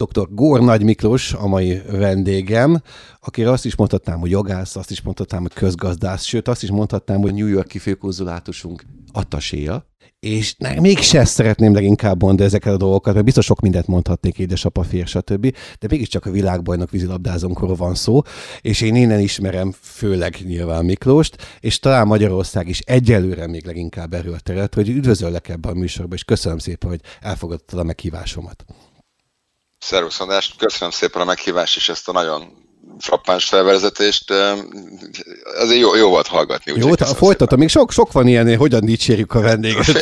Dr. Gór Nagy Miklós a mai vendégem, akire azt is mondhatnám, hogy jogász, azt is mondhatnám, hogy közgazdász, sőt azt is mondhatnám, hogy New York-i főkonzulátusunk attaséja. És mégse szeretném leginkább mondani ezeket a dolgokat, mert biztos sok mindent mondhatnék, édesapa, fér, stb. De mégiscsak a világbajnok vízilabdázónkról van szó, és én innen ismerem főleg nyilván Miklóst, és talán Magyarország is egyelőre még leginkább erről terület, hogy üdvözöllek ebben a műsorban, és köszönöm szépen, hogy elfogadtad a meghívásomat. Szervusz András, köszönöm szépen a meghívást és ezt a nagyon frappáns felvezetést. Azért jó volt hallgatni. Jó, folytatom, még sok van ilyen, hogyan dicsérjük a vendéget.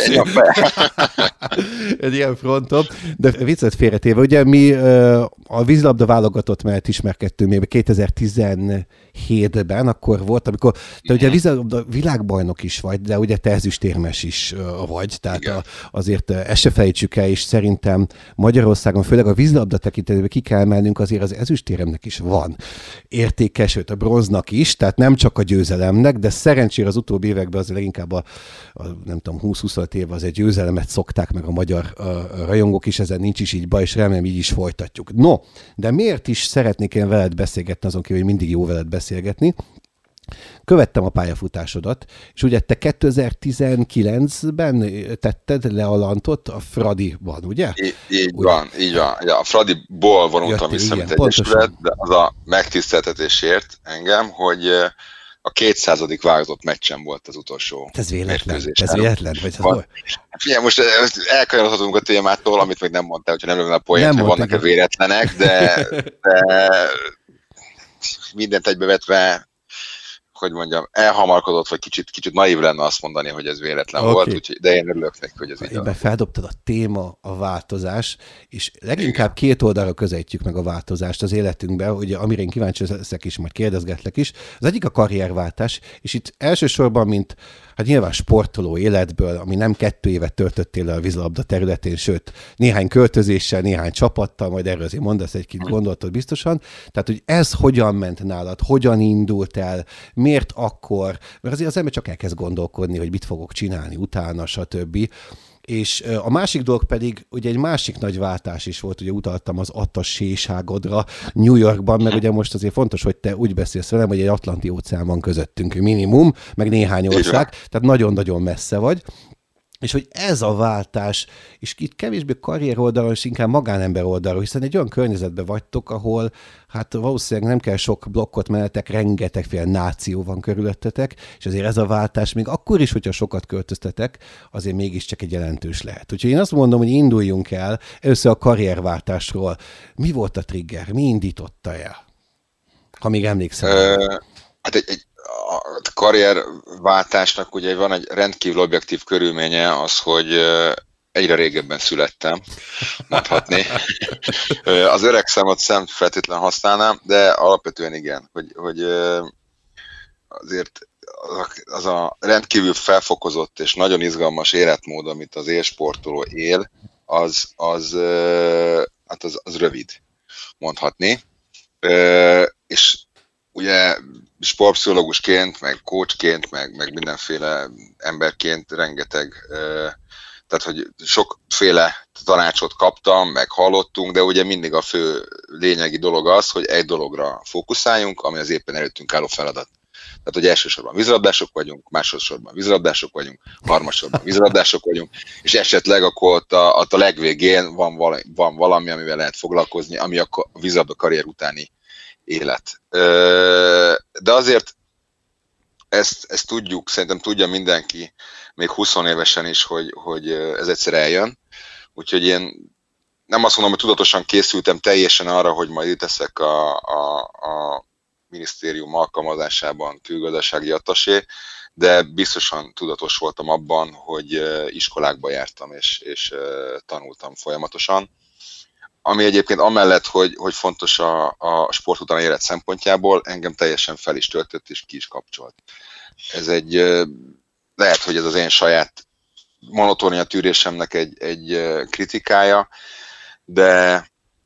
Egy ilyen frontom. De viccet félretéve, ugye mi a vízilabda válogatott mellett ismerkedtünk még 2017-ben, akkor volt, amikor te ugye vízilabda világbajnok is vagy, de ugye te ezüstérmes is vagy, tehát azért ezt se felejtsük el, és szerintem Magyarországon, főleg a vízilabda tekintetében ki kell emelnünk, azért az ezüstéremnek is van értéke, sőt a bronznak is, tehát nem csak a győzelemnek, de szerencsére az utóbbi években azért leginkább a nem tudom, 20-25 év az egy győzelemet szokták meg a magyar rajongók is, ezen nincs is így baj, és remélem így is folytatjuk. No, de miért is szeretnék én veled beszélgetni, azon kívül, hogy mindig jó veled beszélgetni? Követtem a pályafutásodat, és ugye te 2019-ben tetted le a lantot a Fradiban, ugye? Így van. Ja, a Fradiból vonultam vissza, mint egyesület, de az a megtiszteltetésért engem, hogy a 200. válogatott meccsen volt az utolsó. Ez véletlen? Vagy Figyelj, most elkanyarodhatunk a témától, amit még nem mondtál, hogyha nem lövöm a poént, hogy vannak-e véletlenek, de mindent egybevetve, hogy mondjam, elhamarkodott, vagy kicsit naív lenne azt mondani, hogy ez véletlen volt, úgyhogy, de én örülök neki, hogy ez így van. Feldobtad a téma, a változás, és leginkább két oldalra közelítjük meg a változást az életünkben, ugye, amire én kíváncsi leszek is, majd kérdezgetlek is. Az egyik a karrierváltás, és itt elsősorban, mint hát nyilván sportoló életből, ami nem 2 évet töltöttél le a vízilabda területén, sőt, néhány költözéssel, néhány csapattal, majd erről azért mondasz egy-két gondolatot biztosan. Tehát, hogy ez hogyan ment nálad, hogyan indult el, miért akkor, mert azért az ember csak elkezd gondolkodni, hogy mit fogok csinálni utána, stb. És a másik dolog pedig, ugye egy másik nagy váltás is volt, ugye utaltam az attaséságodra New Yorkban, meg ugye most azért fontos, hogy te úgy beszélsz velem, hogy egy Atlanti óceán van közöttünk minimum, meg néhány ország, tehát nagyon-nagyon messze vagy. És hogy ez a váltás, és itt kevésbé karrier oldalon, és inkább magánember oldalon, hiszen egy olyan környezetben vagytok, ahol hát valószínűleg nem kell sok blokkot mennetek, rengetegféle náció van körülöttetek, és azért ez a váltás még akkor is, hogyha sokat költöztetek, azért mégiscsak egy jelentős lehet. Úgyhogy én azt mondom, hogy induljunk el először a karrierváltásról. Mi volt a trigger? Mi indította el? Ha még emlékszem. Hát a karrierváltásnak ugye van egy rendkívül objektív körülménye az, hogy egyre régebben születtem, mondhatni. Az öreg számot nem feltétlenül használnám, de alapvetően igen, hogy azért az a rendkívül felfokozott és nagyon izgalmas életmód, amit az élsportoló él, az rövid, mondhatni. És ugye sportpszichológusként, meg coachként, meg mindenféle emberként rengeteg, tehát hogy sokféle tanácsot kaptam, meg hallottunk, de ugye mindig a fő lényegi dolog az, hogy egy dologra fókuszáljunk, ami az éppen előttünk álló feladat. Tehát, hogy elsősorban vízilabdások vagyunk, másodszorban vízilabdások vagyunk, harmadsorban vízilabdások vagyunk, és esetleg akkor ott a legvégén van valami, amivel lehet foglalkozni, ami a vízilabda karrier utáni élet. De azért ezt tudjuk, szerintem tudja mindenki, még 20 évesen is, hogy ez egyszer eljön. Úgyhogy én nem azt mondom, hogy tudatosan készültem teljesen arra, hogy majd itt leszek a minisztérium alkalmazásában külgazdasági attasé, de biztosan tudatos voltam abban, hogy iskolákba jártam és tanultam folyamatosan. Ami egyébként amellett, hogy fontos a sport utáni élet szempontjából, engem teljesen fel is töltött és ki is kapcsolt. Ez lehet, hogy ez az én saját monotónia tűrésemnek egy kritikája, de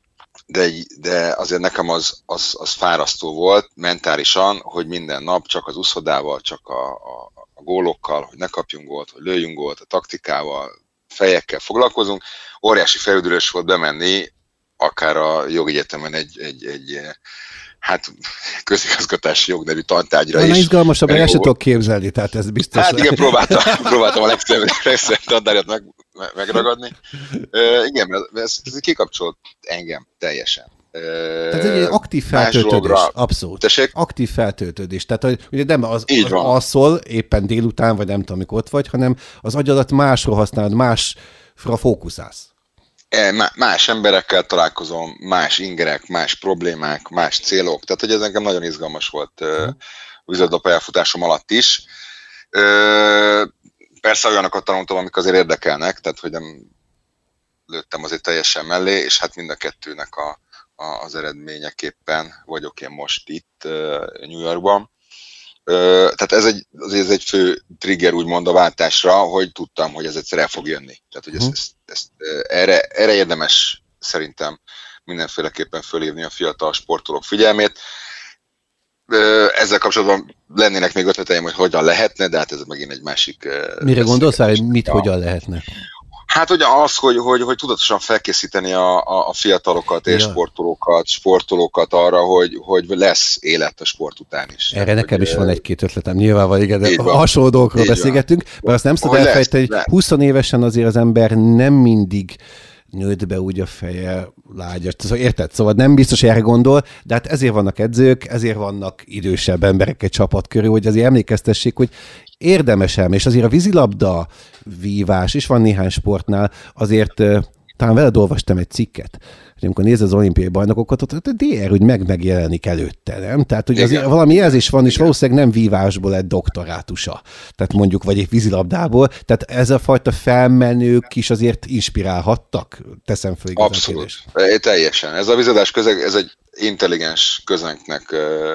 azért nekem az fárasztó volt mentálisan, hogy minden nap csak az úszodával, csak a gólokkal, hogy ne kapjunk gólt, hogy lőjünk gólt, a taktikával, fejekkel foglalkozunk. Óriási felüldülés volt bemenni akár a jogegyetemen egy hát közigazgatási jognevű tantárgyra is. Izgalmasabb, el sem tudok képzelni, tehát ez biztos. Hát igen, próbáltam a legszebb tantárgyat megragadni. Igen, ez kikapcsolt engem teljesen. Tehát egy aktív feltöltődés, abszolút. Tessék? Aktív feltöltődés. Tehát ugye nem az alszol éppen délután, vagy nem tudom, amikor ott vagy, hanem az agyadat másról használod, másra fókuszálsz. Más emberekkel találkozom, más ingerek, más problémák, más célok. Tehát, hogy ez nekem nagyon izgalmas volt vízilabda pályafutásom alatt is. Persze olyanokat tanultam, amik azért érdekelnek, tehát, hogy nem lőttem azért teljesen mellé, és hát mind a kettőnek az eredményeképpen vagyok én most itt New Yorkban. Tehát ez egy fő trigger úgymond a váltásra, hogy tudtam, hogy ez egyszer el fog jönni. Tehát, hogy erre érdemes szerintem mindenféleképpen fölhívni a fiatal sportolók figyelmét. Ezzel kapcsolatban lennének még ötleteim, hogy hogyan lehetne, de hát ez megint egy másik... Mire gondolsz, hogy mit hogyan lehetne? Hát ugye az, hogy tudatosan felkészíteni a fiatalokat, és sportolókat arra, hogy lesz élet a sport után is. Erre nekem is van egy-két ötletem, nyilvánvalóan, igen, de hasonló dolgokról beszélgettünk, mert azt nem szabad elfejteni, hogy 20 évesen azért az ember nem mindig nőtt be úgy a feje lágyat. Érted? Szóval nem biztos, hogy erre gondol, de hát ezért vannak edzők, ezért vannak idősebb emberek egy csapat körül, hogy azért emlékeztessék, hogy érdemes elmenni, és azért a vízilabda vívás is van néhány sportnál, azért talán veled olvastam egy cikket, hogy amikor nézed az olimpiai bajnokokat, ott a DR úgy megjelenik előtte, nem? Tehát, hogy azért valami jelzés van, és valószínűleg nem vívásból lett doktorátusa. Tehát mondjuk, vagy egy vízilabdából. Tehát ez a fajta felmenők is azért inspirálhattak? Teszem föl igazán. Abszolút. Teljesen. Ez a vízilabdás közeg, ez egy intelligens közegnek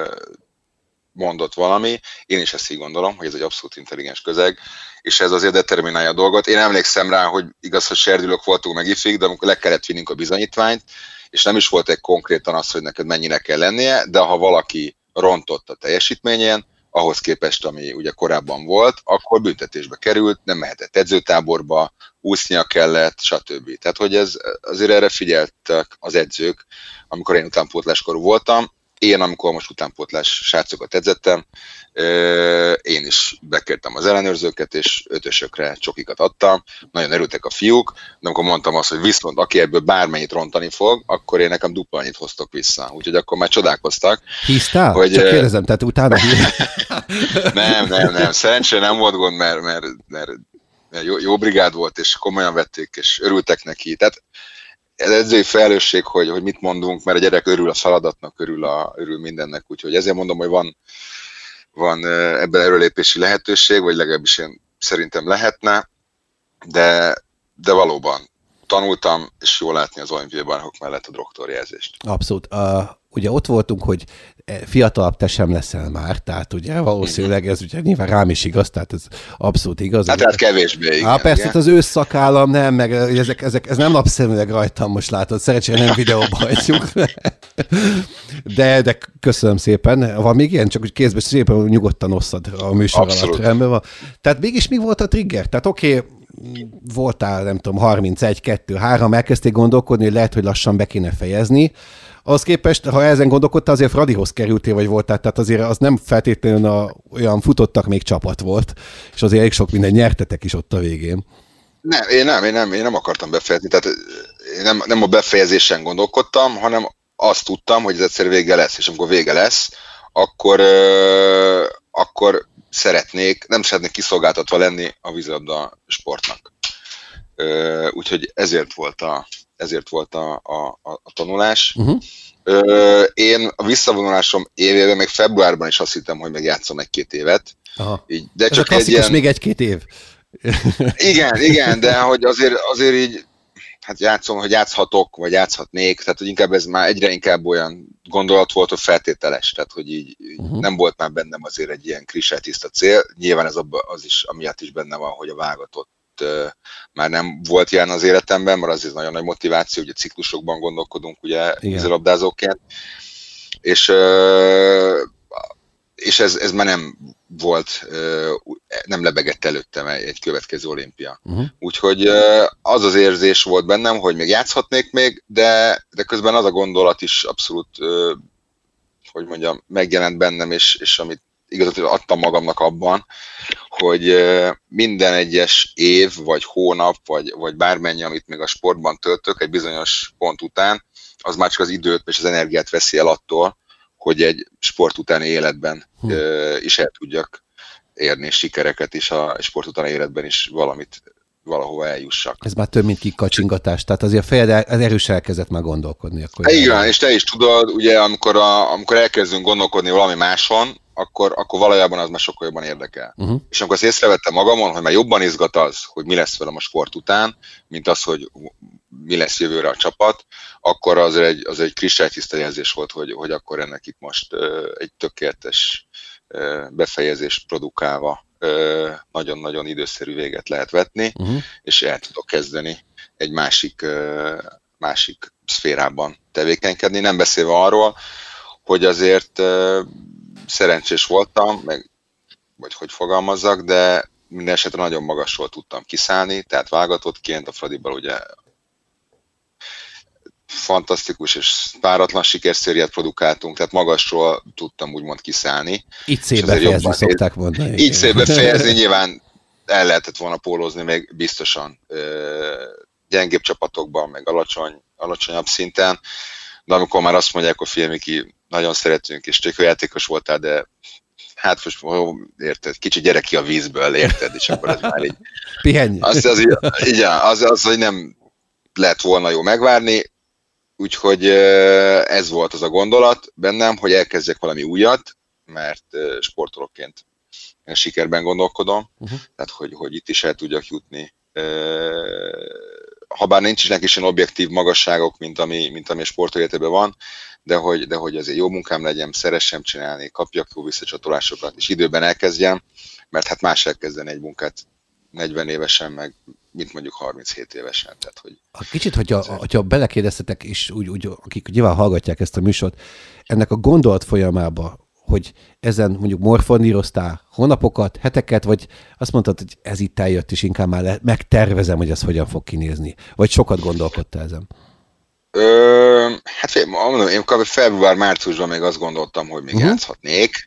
mondott valami. Én is ezt így gondolom, hogy ez egy abszolút intelligens közeg, és ez azért determinálja a dolgot. Én emlékszem rá, hogy igaz, hogy serdülők voltunk meg ifig, de amikor le kellett vinnünk a bizonyítványt, és nem is volt egy konkrétan az, hogy neked mennyire kell lennie, de ha valaki rontott a teljesítményén, ahhoz képest, ami ugye korábban volt, akkor büntetésbe került, nem mehetett edzőtáborba, úsznia kellett, stb. Tehát, hogy ez azért erre figyeltek az edzők, amikor én utánpótláskorú voltam. Én, amikor most utánpótlás srácokat edzettem, én is bekértem az ellenőrzőket, és ötösökre csokikat adtam. Nagyon örültek a fiúk, de amikor mondtam azt, hogy viszont aki ebből bármennyit rontani fog, akkor én nekem dupla annyit hoztok vissza. Úgyhogy akkor már csodálkoztak. Hisztál? Hogy, csak kérdezem, tehát utána Nem. Szerencsére nem volt gond, mert jó brigád volt, és komolyan vették, és örültek neki. Tehát ez edzői felelősség, hogy mit mondunk, mert a gyerek örül a feladatnak, örül mindennek, úgyhogy ezért mondom, hogy van ebben erőlépési lehetőség, vagy legalábbis én szerintem lehetne, de valóban tanultam, és jól látni az olimpiai bajnokok mellett a doktorjelzést. Abszolút. Ugye ott voltunk, hogy fiatalabb te sem leszel már, tehát ugye valószínűleg ez ugye nyilván rám is igaz, tehát ez abszolút igaz. Hát ez kevésbé igaz. Persze, az ősszakállam nem, meg ez nem lapszeműleg rajtam, most látod, szerencsére nem videóba hagyjuk. De köszönöm szépen. Van még ilyen, csak úgy kézbe szépen nyugodtan osszad a műsor alatt. Rendben van. Tehát mégis mi volt a trigger? Tehát oké, voltál, nem tudom, 31, 2, 3, elkezdték gondolkodni, hogy lehet, hogy lassan be kéne fejezni. Az képest, ha ezen gondolkodtál, azért Fradihoz kerültél, vagy voltál, tehát azért az nem feltétlenül olyan futottak még csapat volt, és azért elég sok minden nyertetek is ott a végén. Én nem akartam befejezni, tehát én nem a befejezésen gondolkodtam, hanem azt tudtam, hogy ez egyszer vége lesz, és amikor vége lesz, akkor nem szeretnék kiszolgáltatva lenni a vízilabda sportnak. Úgyhogy ezért volt a tanulás. Én a visszavonulásom évében, még februárban is azt hittem, hogy meg játszom 1-2 évet. Így, de csak a klasszikus még 1-2 év. Igen, de hogy azért így hát játszom, hogy játszhatok, vagy játszhatnék, tehát hogy inkább ez már egyre inkább olyan gondolat volt, hogy feltételes, tehát hogy így nem volt már bennem azért egy ilyen krisáltiszta cél. Nyilván ez az is, amiatt is benne van, hogy a válogatott már nem volt jelen az életemben, mert az is nagyon nagy motiváció, ugye ciklusokban gondolkodunk, ugye vízilabdázóként. És és ez már nem volt, nem lebegett előttem egy következő olimpia. Úgyhogy az az érzés volt bennem, hogy még játszhatnék még, de közben az a gondolat is abszolút, hogy mondjam, megjelent bennem, és amit igazat adtam magamnak abban, hogy minden egyes év, vagy hónap, vagy bármennyi, amit még a sportban töltök, egy bizonyos pont után, az már csak az időt és az energiát veszi el attól, hogy egy sport utáni életben is el tudjak érni sikereket, és a sport utáni életben is valahova eljussak. Ez már több, mint kikacsingatás, tehát azért a fejed erős elkezdett már gondolkodni. Akkor igen, és te is tudod, ugye, amikor elkezdünk gondolkodni valami máson, akkor valójában az már sokkal jobban érdekel. És amikor azt észrevettem magamon, hogy már jobban izgat az, hogy mi lesz velem a sport után, mint az, hogy mi lesz jövőre a csapat, akkor az egy kristálytiszta jelzés volt, hogy akkor ennek itt most egy tökéletes befejezést produkálva nagyon-nagyon időszerű véget lehet vetni, és el tudok kezdeni egy másik szférában tevékenykedni. Nem beszélve arról, hogy azért szerencsés voltam, vagy hogy fogalmazzak, de minden esetre nagyon magasról tudtam kiszállni, tehát válogatottként a Fradiban ugye fantasztikus és páratlan sikerszériát produkáltunk, tehát magasról tudtam úgymond kiszállni. Így szép befejezni szokták mondani. Így szép befejezni, nyilván el lehetett volna pólózni még biztosan gyengébb csapatokban, meg alacsonyabb szinten, de amikor már azt mondják, hogy Miki, nagyon szeretünk, és tök játékos voltál, de hát most érted, kicsi gyerek ki a vízből, érted, és akkor az már így... Pihenj! Az, hogy nem lehet volna jó megvárni, úgyhogy ez volt az a gondolat bennem, hogy elkezdjek valami újat, mert sportolóként sikerben gondolkodom, tehát hogy itt is el tudjak jutni. Habár nincs is ilyen objektív magasságok, mint ami a sportéletében van, de hogy azért jó munkám legyen, szeressem csinálni, kapjak jó visszacsatolásokat, és időben elkezdjem, mert hát más elkezdeni egy munkát 40 évesen, meg mint mondjuk 37 évesen. Tehát, hogy kicsit, hogyha belekérdeztetek, és úgy, akik nyilván hallgatják ezt a műsort, ennek a gondolat folyamába, hogy ezen mondjuk morfondíroztál hónapokat, heteket, vagy azt mondtad, hogy ez itt eljött, és inkább már megtervezem, hogy ez hogyan fog kinézni? Vagy sokat gondolkodtál ezen? Hát mondom, én február-márciusban még azt gondoltam, hogy még játszhatnék,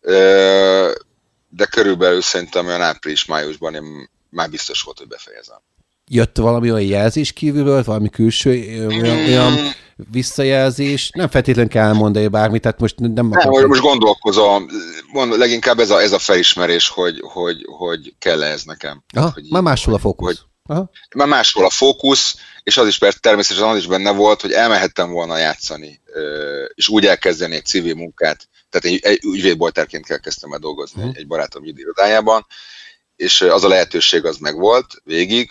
de körülbelül szerintem olyan április-májusban én már biztos volt, hogy befejezem. Jött valami olyan jelzés kívülről, valami külső olyan visszajelzés? Nem feltétlenül kell elmondani bármit, tehát most nem most gondolkozom, leginkább ez a felismerés, hogy kell ez nekem. Aha, hogy már máshol a fókusz. Már máshol a fókusz, és az is természetesen az is benne volt, hogy elmehettem volna játszani, és úgy elkezdeni egy civil munkát, tehát egy ügyvédboltárként elkezdtem el dolgozni egy barátom irodájában, és az a lehetőség az megvolt végig,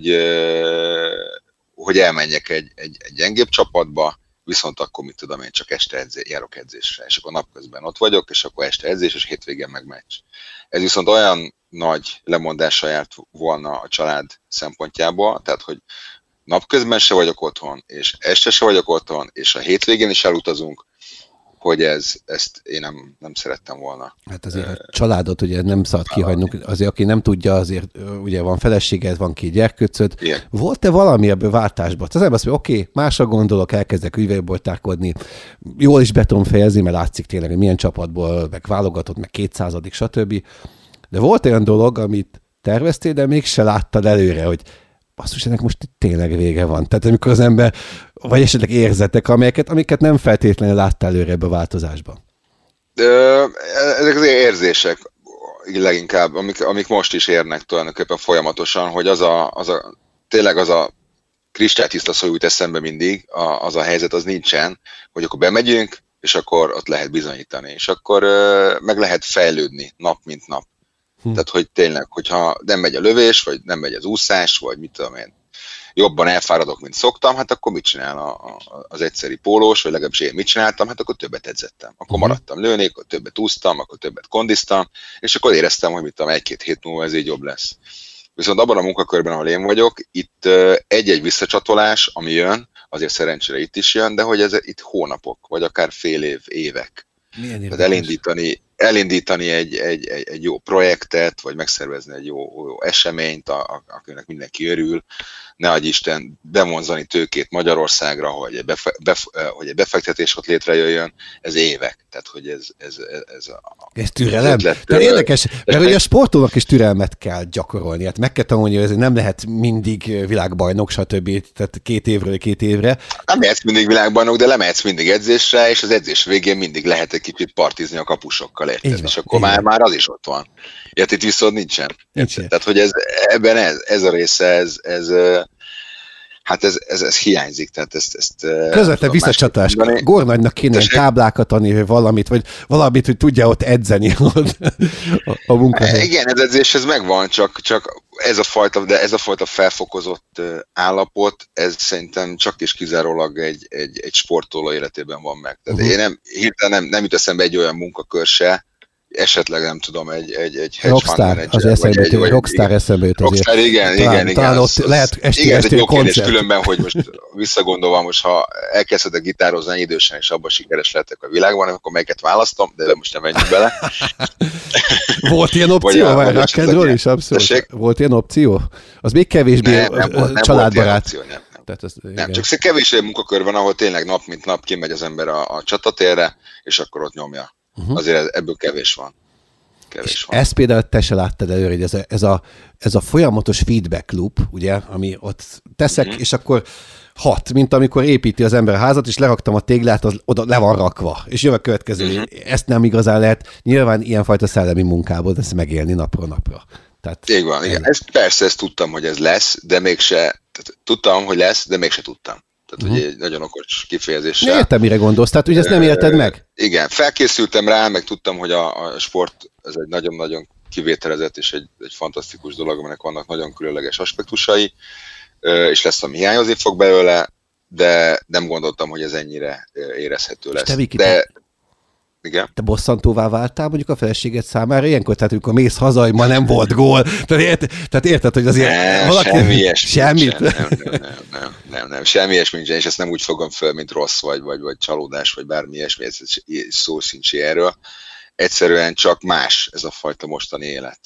hogy elmenjek egy gyengébb csapatba, viszont akkor mit tudom én, csak este járok edzésre, és akkor napközben ott vagyok, és akkor este edzés, és hétvégén meg meccs. Ez viszont olyan nagy lemondással járt volna a család szempontjából, tehát hogy napközben se vagyok otthon, és este se vagyok otthon, és a hétvégén is elutazunk, hogy ezt én nem szerettem volna. Hát azért a családot ugye nem szabad kihagynunk, azért aki nem tudja, azért ugye van feleséged, van 2 gyerkőcöd. Volt-e valami ebből váltásban? Az ember azt mondja, oké, másra gondolok, elkezdek ügyvédboltárkodni, jól is beton fejezni, mert látszik tényleg, hogy milyen csapatból, meg válogatott, meg 200, stb. De volt olyan dolog, amit terveztél, de mégse láttad előre, hogy basszus, ennek most tényleg vége van. Tehát amikor az ember, vagy esetleg érzetek, amiket nem feltétlenül láttál előre ebbe a változásban. Ezek az érzések leginkább, amik most is érnek tulajdonképpen folyamatosan, hogy tényleg az a kristálytiszta szó jut eszembe mindig, az a helyzet az nincsen, hogy akkor bemegyünk, és akkor ott lehet bizonyítani, és akkor meg lehet fejlődni nap mint nap. Tehát, hogy tényleg, hogyha nem megy a lövés, vagy nem megy az úszás, vagy mit tudom én, jobban elfáradok, mint szoktam, hát akkor mit csinál az egyszeri pólós, vagy legalábbis én mit csináltam, hát akkor többet edzettem. Akkor maradtam lőni, akkor többet úsztam, akkor többet kondiztam, és akkor éreztem, hogy mit tudom, 1-2 hét múlva ez így jobb lesz. Viszont abban a munkakörben, ahol én vagyok, itt egy-egy visszacsatolás, ami jön, azért szerencsére itt is jön, de hogy ez itt hónapok, vagy akár fél év, évek. Tehát elindítani elindítani egy jó projektet, vagy megszervezni egy jó eseményt, akinek mindenki örül, ne adj Isten bevonzani tőkét Magyarországra, hogy egy befektetés ott létrejöjjön, ez évek. Tehát, hogy ez türelem? De érdekes, mert ugye a sportolónak is türelmet kell gyakorolni. Hát meg kell tanulni, hogy ez nem lehet mindig világbajnok, stb. Tehát 2 évről 2 évre. Nem lehetsz mindig világbajnok, de lemehetsz mindig edzésre, és az edzés végén mindig lehet egy kicsit partizni a kapusokkal, érted? És akkor már az is ott van. Itt viszont nincsen. Tehát, hogy ebben ez a része, ez hiányzik. Tehát ezt közvetlen visszacsatás. Gornagynak kéne táblákat adni, vagy valamit, hogy tudja ott edzeni a munkahelyen. Igen, ez edzéshez megvan, csak ez a fajta felfokozott állapot, ez szerintem csak és kizárólag egy sportoló életében van meg. Tehát én nem jut eszembe egy olyan munkakör se, esetleg nem tudom, egy hedge fund manager, vagy rockstar eszembe jut azért. Rockstar, igen. Talán ott lehet igen, ez egy jó kérdés, különben, hogy most visszagondolva, most ha elkezdhetek gitározni idősen, és abban sikeres lehetek a világban, akkor melyiket választom, de most nem menjünk bele. Volt ilyen opció? Vagy rock'n'roll is abszolút? Volt ilyen opció? Az még kevésbé családbarát. Nem, csak kevés munkakör van, ahol tényleg nap mint nap kimegy az ember a csatatérre, és akkor ott nyomja. Azért ebből kevés van. Ezt például te se láttad előre, hogy ez a folyamatos feedback loop, ugye, ami ott teszek, és akkor hat, mint amikor építi az ember a házat, és leraktam a téglát, az oda le van rakva, és jön a következő. Ezt nem igazán lehet, nyilván ilyenfajta szellemi munkából ezt megélni napról napra. Tehát, igen. Ezt tudtam, hogy ez lesz, de mégse, tudtam, hogy lesz, de mégse tudtam. Tehát, hogy egy nagyon okos kifejezéssel. Értem, mire gondolsz, tehát ugye ezt nem érted meg? Igen, felkészültem rá, meg tudtam, hogy a sport ez egy nagyon-nagyon kivételezett és egy fantasztikus dolog, aminek vannak nagyon különleges aspektusai, és lesz, ami hiányozni fog belőle, de nem gondoltam, hogy ez ennyire érezhető lesz. Igen. Te bosszantóvá váltál mondjuk a feleséged számára ilyenkor? Tehát amikor mész haza, hogy ma nem volt gól. Tehát érted, hogy azért valaki... Semmit? Nem, semmi ilyesmi nincsen, és ezt nem úgy fogom föl, mint rossz, vagy csalódás, vagy bármi ilyesmi, ez szó sincs erről. Egyszerűen csak más ez a fajta mostani élet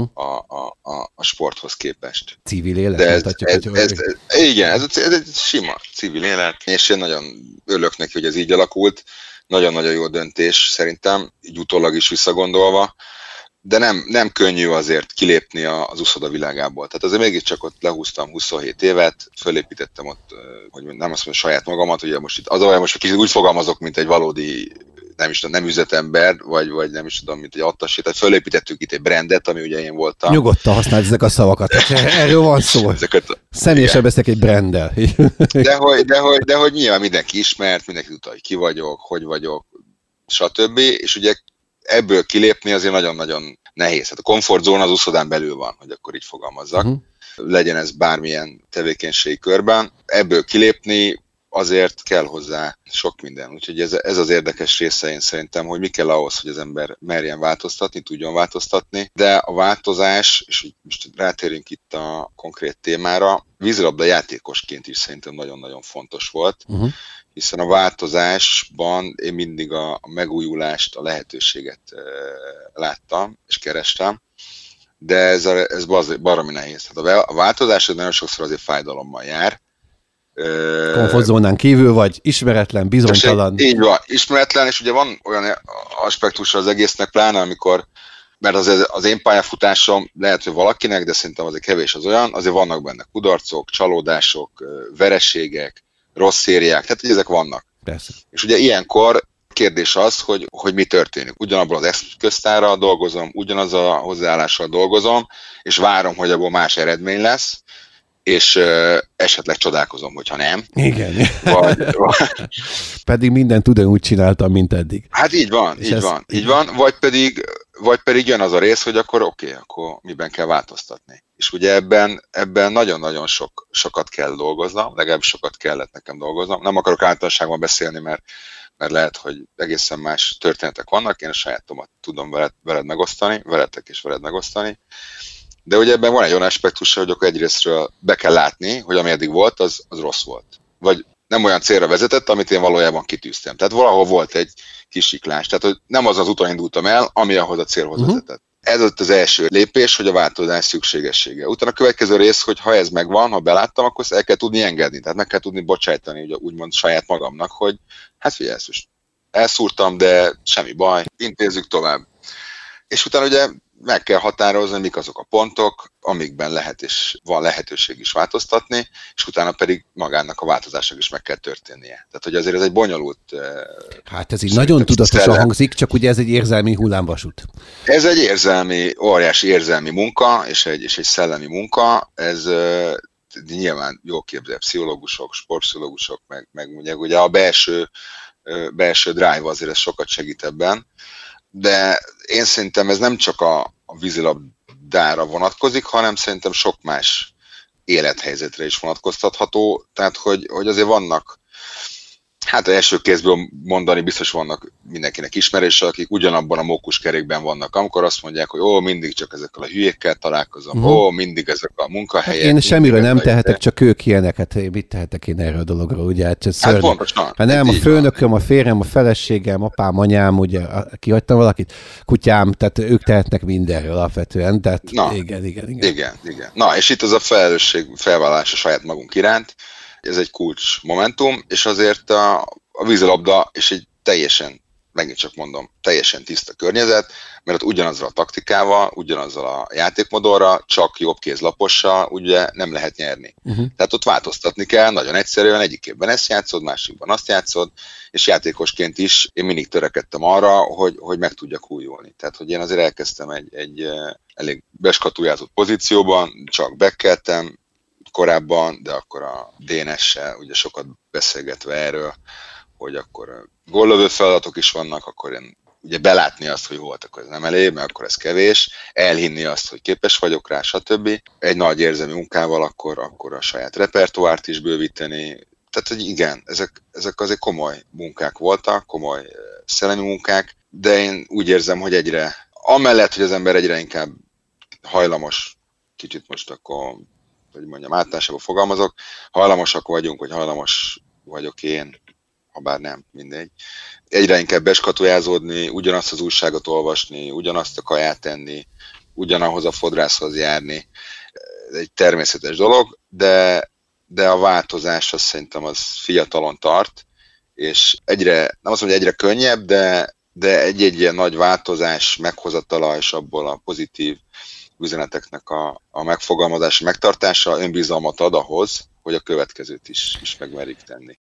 a sporthoz képest. Civil élet? Igen, ez egy sima civil élet, és én nagyon örülök neki, hogy ez így alakult. Nagyon-nagyon jó döntés szerintem, így utólag is visszagondolva, de nem könnyű azért kilépni az uszoda világából. Tehát azért mégiscsak ott lehúztam 27 évet, fölépítettem ott, hogy nem azt mondom, saját magamat, ugye most itt az olyan, most kicsit úgy fogalmazok, mint egy valódi, nem üzletember, vagy nem is tudom, mint egy attasé, tehát fölépítettük itt egy brandet, ami ugye én voltam. Nyugodtan használd ezek a szavakat, erről van szó. Személyesen beszélek egy branddel. De hogy nyilván mindenki ismert, mindenki tudta, hogy ki vagyok, hogy vagyok, stb. És ugye ebből kilépni azért nagyon-nagyon nehéz. Hát a komfortzóna az uszodán belül van, hogy akkor így fogalmazzak. Legyen ez bármilyen tevékenységi körben. Ebből kilépni azért kell hozzá sok minden. Úgyhogy ez az érdekes része én szerintem, hogy mi kell ahhoz, hogy az ember merjen változtatni, tudjon változtatni, de a változás, és most rátérünk itt a konkrét témára, vízilabda játékosként is szerintem nagyon-nagyon fontos volt, hiszen a változásban én mindig a megújulást, a lehetőséget láttam és kerestem, de ez baromi nehéz. Tehát a változás nagyon sokszor azért fájdalommal jár. Komfortzónán kívül vagy, ismeretlen, bizonytalan. Így van, ismeretlen, és ugye van olyan aspektus az egésznek, pláne amikor, mert az én pályafutásom lehet, hogy valakinek, de szerintem azért kevés az olyan, azért vannak benne kudarcok, csalódások, vereségek, rossz szériák, tehát ezek vannak. Persze. És ugye ilyenkor kérdés az, hogy mi történik. Ugyanabból az eszköztárral dolgozom, ugyanaz a hozzáállással dolgozom, és várom, hogy abból más eredmény lesz, és esetleg csodálkozom, hogyha nem. Igen. Pedig mindent ugyanúgy csináltam, mint eddig. Hát így van. Vagy pedig jön az a rész, hogy akkor akkor miben kell változtatni. És ugye ebben nagyon-nagyon sokat kell dolgoznom, legalábbis sokat kellett nekem dolgoznom. Nem akarok általánosságban beszélni, mert lehet, hogy egészen más történetek vannak, én a sajátomat tudom veled megosztani, veletek és veled megosztani. De ugye ebben van egy olyan aspektus, hogy akkor egyrésztről be kell látni, hogy ami eddig volt, az rossz volt. Vagy nem olyan célra vezetett, amit én valójában kitűztem. Tehát valahol volt egy kis siklás. Tehát hogy nem az úton indultam el, ami ahhoz a célhoz vezetett. Ez ott az első lépés, hogy a változás szükségessége. Utána a következő rész, hogy ha ez megvan, ha beláttam, akkor ezt el kell tudni engedni. Tehát meg kell tudni bocsájtani, ugye, úgymond saját magamnak, hogy hát figyelj, ezt most elszúrtam, de semmi baj, intézzük tovább. És utána ugye meg kell határozni, mik azok a pontok, amikben lehet és van lehetőség is változtatni, és utána pedig magának a változásnak is meg kell történnie. Tehát, hogy azért ez egy bonyolult... Hát ez így nagyon tudatosan hangzik, csak ugye ez egy érzelmi hullámvasút. Ez egy érzelmi, óriási érzelmi munka, és egy szellemi munka, ez nyilván jól képzelt pszichológusok, sportpszichológusok, meg ugye a belső drive azért ez sokat segít ebben, de én szerintem ez nem csak a vízilabdára vonatkozik, hanem szerintem sok más élethelyzetre is vonatkoztatható, tehát hogy azért vannak, hát az első kézből mondani biztos vannak mindenkinek ismerősök, akik ugyanabban a mókuskerékben vannak, amikor azt mondják, hogy mindig csak ezekkel a hülyékkel találkozom, mindig ezek a munkahelyek. Hát én semmiről nem tehetek, csak ők ilyenek, hát mit tehetek én erről a dologról, ugye? Hát pontosan. Hát nem, a főnököm, a férjem, a feleségem, apám, anyám, ugye, kihagytam valakit, kutyám, tehát ők tehetnek mindenről alapvetően, tehát igen. Na, és itt az a felelősség felvállalás a saját magunk iránt, ez egy kulcs momentum, és azért a vízilabda és egy teljesen, megint csak mondom, teljesen tiszta környezet, mert ott ugyanazzal a taktikával, ugyanazzal a játékmodorral, csak jobb kézlapossal ugye nem lehet nyerni. Tehát ott változtatni kell, nagyon egyszerűen, egyik évben ezt játszod, másikban azt játszod, és játékosként is én mindig törekedtem arra, hogy meg tudjak újulni. Tehát, hogy én azért elkezdtem egy elég beskatujázott pozícióban, csak bekkeltem, korábban, de akkor a DNS-sel ugye sokat beszélgetve erről, hogy akkor góllövő feladatok is vannak, akkor én ugye belátni azt, hogy volt, akkor ez nem elég, mert akkor ez kevés, elhinni azt, hogy képes vagyok rá, stb. Egy nagy érzelmi munkával akkor a saját repertoárt is bővíteni. Tehát, hogy igen, ezek azért komoly munkák voltak, komoly szellemi munkák, de én úgy érzem, hogy amellett, hogy az ember egyre inkább hajlamos, kicsit most akkor hogy mondjam, általánosabban fogalmazok, hajlamosak vagyunk, vagy hajlamos vagyok én, ha bár nem, mindegy. Egyre inkább beskatujázódni, ugyanazt az újságot olvasni, ugyanazt a kaját enni, ugyanahoz a fodrászhoz járni. Ez egy természetes dolog, de a változás azt szerintem az fiatalon tart, és nem azt mondom, hogy egyre könnyebb, de egy-egy ilyen nagy változás meghozatala, és abból a pozitív üzeneteknek a megfogalmazása, megtartása önbizalmat ad ahhoz, hogy a következőt is megmerik tenni.